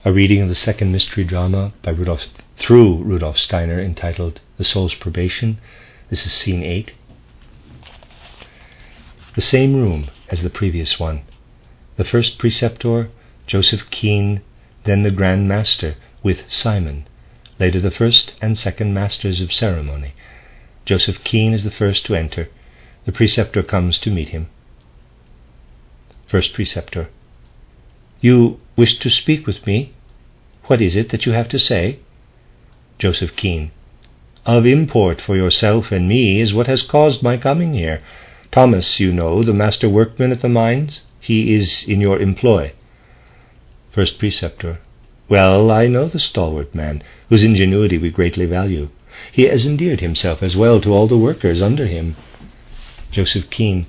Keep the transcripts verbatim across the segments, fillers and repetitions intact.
A reading of the second mystery drama by Rudolf, through Rudolf Steiner, entitled The Soul's Probation. This is scene eight. The same room as the previous one. The first preceptor, Joseph Keene, then the Grand Master with Simon, later the first and second masters of ceremony. Joseph Keene is the first to enter. The preceptor comes to meet him. First preceptor. You wish to speak with me? What is it that you have to say? Joseph Keene. Of import for yourself and me is what has caused my coming here. Thomas, you know, the master workman at the mines, he is in your employ. First preceptor. Well, I know the stalwart man, whose ingenuity we greatly value. He has endeared himself as well to all the workers under him. Joseph Keene.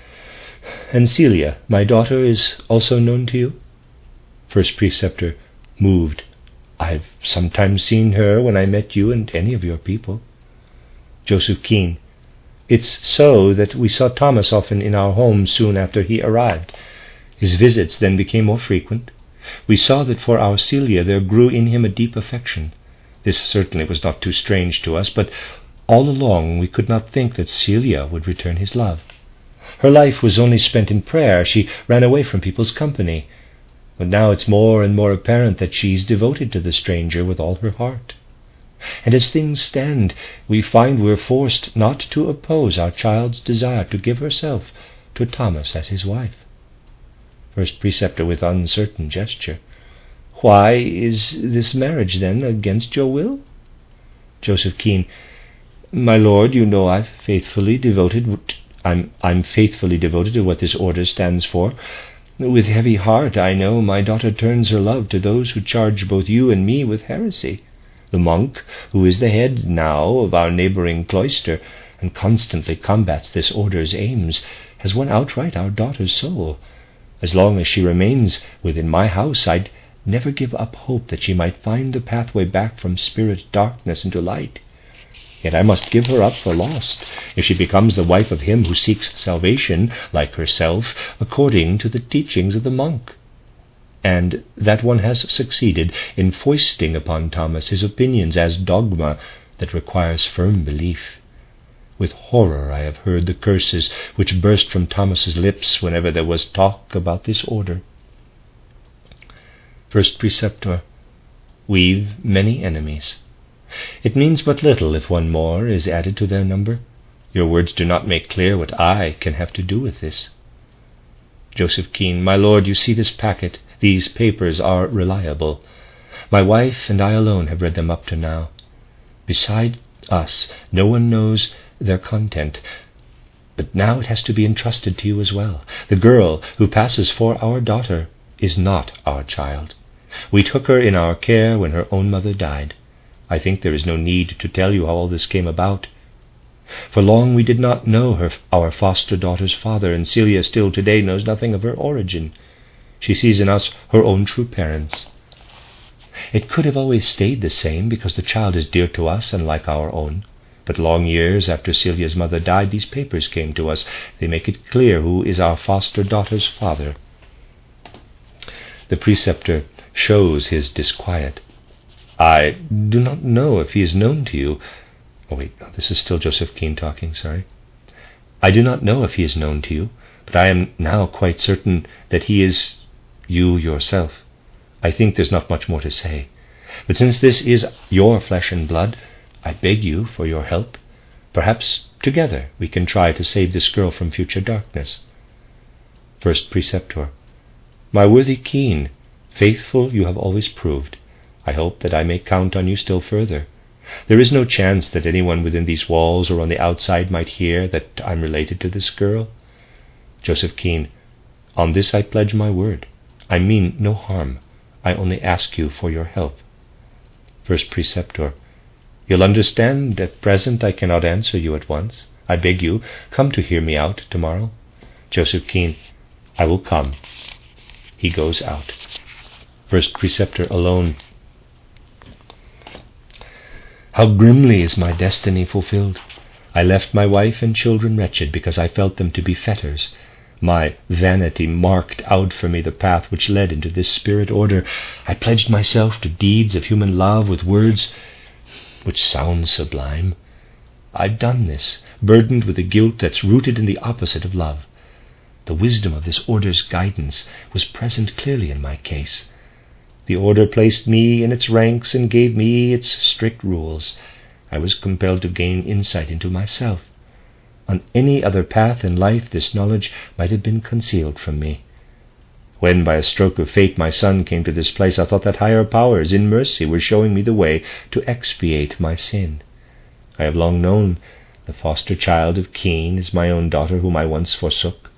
And Celia, my daughter, is also known to you? First preceptor, moved. I've sometimes seen her when I met you and any of your people. Joseph Keene. It's so that we saw Thomas often in our home soon after he arrived. His visits then became more frequent. We saw that for our Celia there grew in him a deep affection. This certainly was not too strange to us, but all along we could not think that Celia would return his love. Her life was only spent in prayer. She ran away from people's company. But now it's more and more apparent that she's devoted to the stranger with all her heart. And as things stand, we find we're forced not to oppose our child's desire to give herself to Thomas as his wife. First preceptor with uncertain gesture. Why is this marriage, then, against your will? Joseph Keene. My lord, you know I've faithfully devoted... I'm, I'm faithfully devoted to what this order stands for. With heavy heart, I know my daughter turns her love to those who charge both you and me with heresy. The monk, who is the head now of our neighbouring cloister, and constantly combats this order's aims, has won outright our daughter's soul. As long as she remains within my house, I'd never give up hope that she might find the pathway back from spirit darkness into light. Yet I must give her up for lost, if she becomes the wife of him who seeks salvation, like herself, according to the teachings of the monk. And that one has succeeded in foisting upon Thomas his opinions as dogma that requires firm belief. With horror I have heard the curses which burst from Thomas's lips whenever there was talk about this order. First preceptor. We've many enemies. It means but little if one more is added to their number. Your words do not make clear what I can have to do with this. Joseph Keene. My lord, you see this packet. These papers are reliable. My wife and I alone have read them up to now. Beside us, no one knows their content. But now it has to be entrusted to you as well. The girl who passes for our daughter is not our child. We took her in our care when her own mother died. I think there is no need to tell you how all this came about. For long we did not know her, our foster daughter's father, and Celia still today knows nothing of her origin. She sees in us her own true parents. It could have always stayed the same, because the child is dear to us and like our own. But long years after Celia's mother died, these papers came to us. They make it clear who is our foster daughter's father. The preceptor shows his disquiet. I do not know if he is known to you. Oh, wait, no, this is still Joseph Keene talking, sorry. I do not know if he is known to you, but I am now quite certain that he is you yourself. I think there's not much more to say. But since this is your flesh and blood, I beg you for your help. Perhaps together we can try to save this girl from future darkness. First preceptor. My worthy Keene, faithful you have always proved. I hope that I may count on you still further. There is no chance that anyone within these walls or on the outside might hear that I'm related to this girl. Joseph Keene. On this I pledge my word. I mean no harm. I only ask you for your help. First preceptor. You'll understand at present I cannot answer you at once. I beg you, come to hear me out tomorrow. Joseph Keene. I will come. He goes out. First preceptor alone. How grimly is my destiny fulfilled. I left my wife and children wretched because I felt them to be fetters. My vanity marked out for me the path which led into this spirit order. I pledged myself to deeds of human love with words which sound sublime. I've done this, burdened with a guilt that's rooted in the opposite of love. The wisdom of this order's guidance was present clearly in my case. The order placed me in its ranks and gave me its strict rules. I was compelled to gain insight into myself. On any other path in life this knowledge might have been concealed from me. When by a stroke of fate my son came to this place, I thought that higher powers in mercy were showing me the way to expiate my sin. I have long known the foster child of Cain as my own daughter whom I once forsook.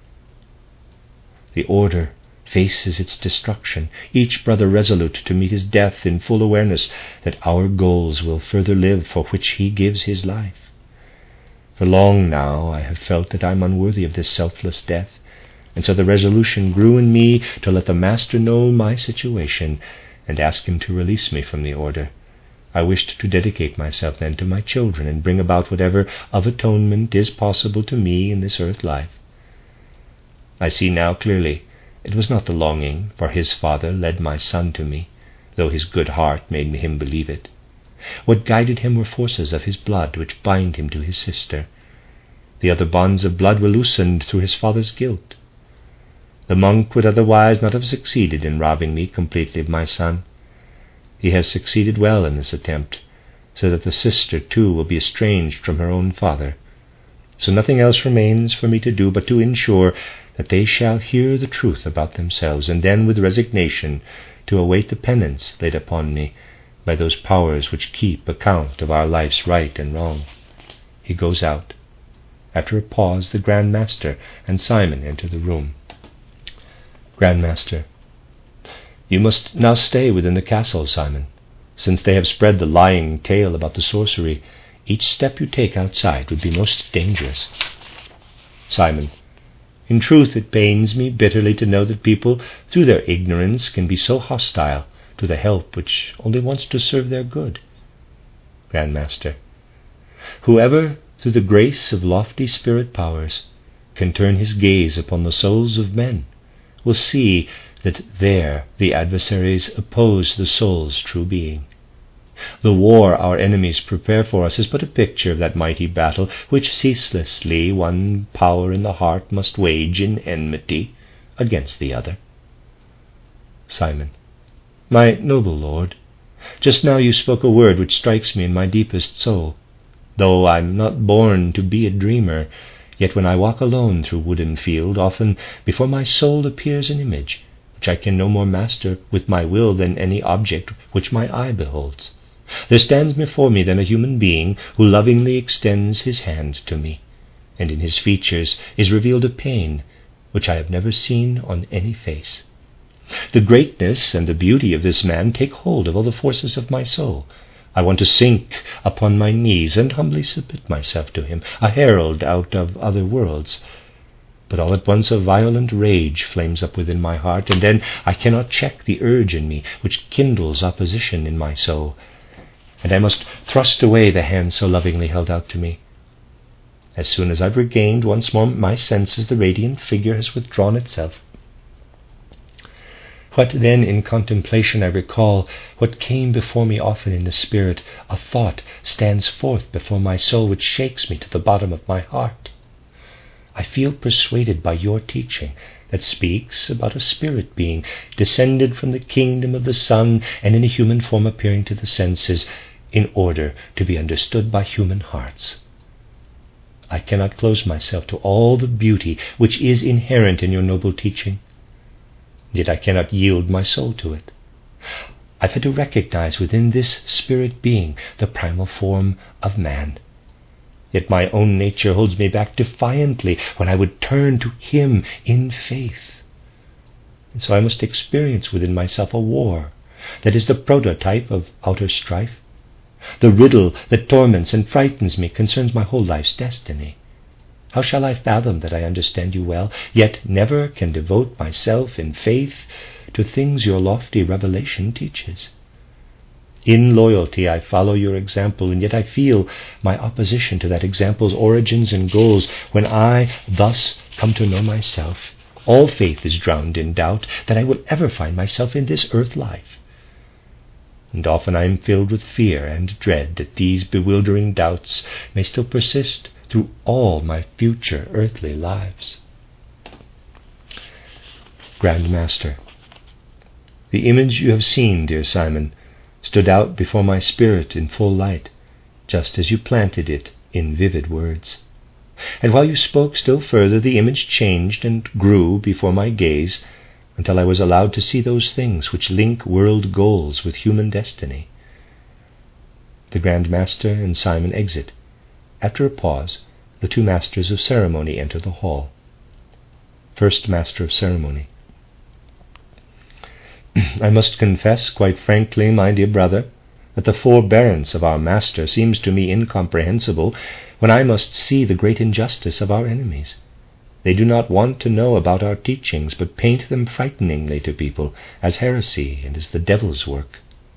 The order faces its destruction, each brother resolute to meet his death in full awareness that our goals will further live for which he gives his life. For long now I have felt that I am unworthy of this selfless death, and so the resolution grew in me to let the Master know my situation and ask him to release me from the order. I wished to dedicate myself then to my children and bring about whatever of atonement is possible to me in this earth life. I see now clearly it was not the longing for his father led my son to me, though his good heart made him believe it. What guided him were forces of his blood which bind him to his sister. The other bonds of blood were loosened through his father's guilt. The monk would otherwise not have succeeded in robbing me completely of my son. He has succeeded well in this attempt, so that the sister too will be estranged from her own father. So nothing else remains for me to do but to ensure that they shall hear the truth about themselves, and then with resignation to await the penance laid upon me by those powers which keep account of our life's right and wrong. He goes out. After a pause, the Grand Master and Simon enter the room. Grand Master: You must now stay within the castle, Simon. Since they have spread the lying tale about the sorcery, each step you take outside would be most dangerous. Simon: In truth, it pains me bitterly to know that people, through their ignorance, can be so hostile to the help which only wants to serve their good. Grand Master: Whoever, through the grace of lofty spirit powers, can turn his gaze upon the souls of men, will see that there the adversaries oppose the soul's true being. The war our enemies prepare for us is but a picture of that mighty battle which ceaselessly one power in the heart must wage in enmity against the other. Simon: My noble lord, just now you spoke a word which strikes me in my deepest soul. Though I'm not born to be a dreamer, yet when I walk alone through wood and field, often before my soul appears an image, which I can no more master with my will than any object which my eye beholds. There stands before me then a human being who lovingly extends his hand to me, and in his features is revealed a pain which I have never seen on any face. The greatness and the beauty of this man take hold of all the forces of my soul. I want to sink upon my knees and humbly submit myself to him, a herald out of other worlds. But all at once a violent rage flames up within my heart, and then I cannot check the urge in me which kindles opposition in my soul, and I must thrust away the hand so lovingly held out to me. As soon as I've regained once more my senses, the radiant figure has withdrawn itself. What then in contemplation I recall, what came before me often in the spirit, a thought stands forth before my soul which shakes me to the bottom of my heart. I feel persuaded by your teaching that speaks about a spirit being descended from the kingdom of the sun and in a human form appearing to the senses in order to be understood by human hearts. I cannot close myself to all the beauty which is inherent in your noble teaching. Yet I cannot yield my soul to it. I've had to recognize within this spirit being the primal form of man. Yet my own nature holds me back defiantly when I would turn to him in faith. And so I must experience within myself a war that is the prototype of outer strife. The riddle that torments and frightens me concerns my whole life's destiny. How shall I fathom that I understand you well, yet never can devote myself in faith to things your lofty revelation teaches? In loyalty I follow your example, and yet I feel my opposition to that example's origins and goals. When I thus come to know myself, all faith is drowned in doubt that I will ever find myself in this earth life. And often I am filled with fear and dread that these bewildering doubts may still persist through all my future earthly lives. Grand Master, the image you have seen, dear Simon, stood out before my spirit in full light, just as you planted it in vivid words. And while you spoke still further, the image changed and grew before my gaze, until I was allowed to see those things which link world goals with human destiny. The Grand Master and Simon exit. After a pause, the two Masters of Ceremony enter the hall. First Master of Ceremony. I must confess quite frankly, my dear brother, that the forbearance of our Master seems to me incomprehensible when I must see the great injustice of our enemies. They do not want to know about our teachings, but paint them frighteningly to people as heresy and as the devil's work.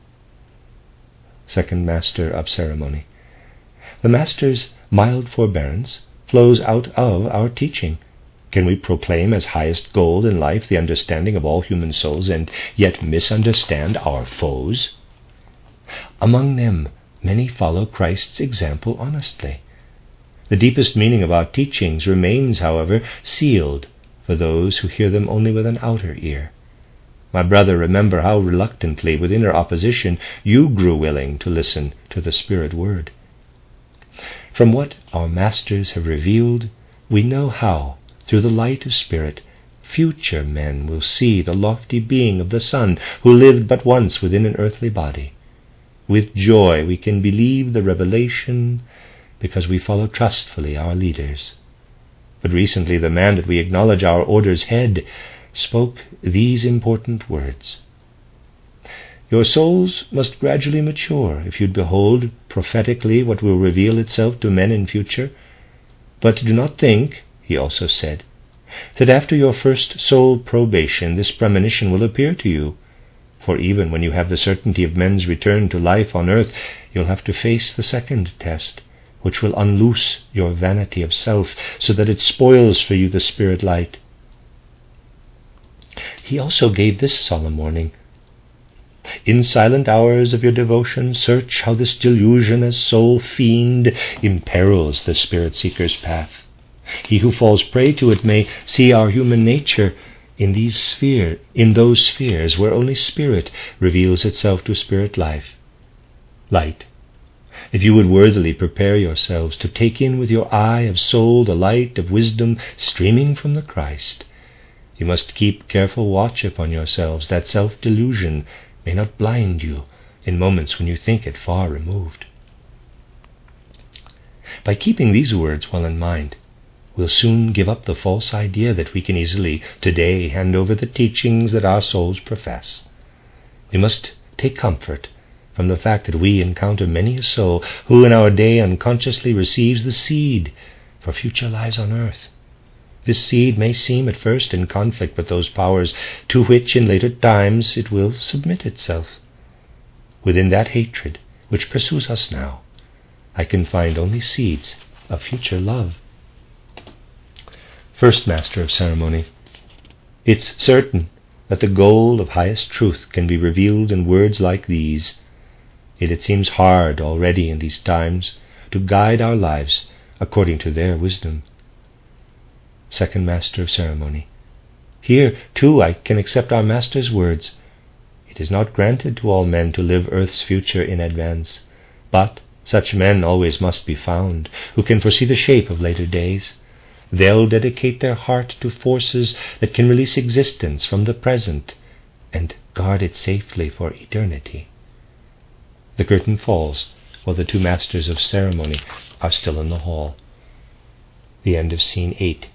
Second Master of Ceremony. The Master's mild forbearance flows out of our teaching. Can we proclaim as highest goal in life the understanding of all human souls, and yet misunderstand our foes? Among them, many follow Christ's example honestly. The deepest meaning of our teachings remains, however, sealed for those who hear them only with an outer ear. My brother, remember how reluctantly, with inner opposition, you grew willing to listen to the Spirit word. From what our Masters have revealed, we know how, through the light of Spirit, future men will see the lofty being of the Son, who lived but once within an earthly body. With joy we can believe the revelation, because we follow trustfully our leaders. But recently the man that we acknowledge our order's head spoke these important words. Your souls must gradually mature if you'd behold prophetically what will reveal itself to men in future. But do not think, he also said, that after your first soul probation this premonition will appear to you. For even when you have the certainty of men's return to life on earth, you'll have to face the second test, which will unloose your vanity of self, so that it spoils for you the spirit light. He also gave this solemn warning. In silent hours of your devotion, search how this delusion as soul fiend imperils the spirit seeker's path. He who falls prey to it may see our human nature in these sphere, in those spheres where only spirit reveals itself to spirit life. Light. If you would worthily prepare yourselves to take in with your eye of soul the light of wisdom streaming from the Christ, you must keep careful watch upon yourselves, that self-delusion may not blind you in moments when you think it far removed. By keeping these words well in mind, we'll soon give up the false idea that we can easily today hand over the teachings that our souls profess. We must take comfort from the fact that we encounter many a soul who in our day unconsciously receives the seed for future lives on earth. This seed may seem at first in conflict with those powers to which in later times it will submit itself. Within that hatred which pursues us now, I can find only seeds of future love. First Master of Ceremony. It's certain that the goal of highest truth can be revealed in words like these, yet it seems hard already in these times to guide our lives according to their wisdom. Second Master of Ceremony. Here, too, I can accept our Master's words. It is not granted to all men to live earth's future in advance, but such men always must be found, who can foresee the shape of later days. They'll dedicate their heart to forces that can release existence from the present and guard it safely for eternity. The curtain falls while the two Masters of Ceremony are still in the hall. The end of Scene eight.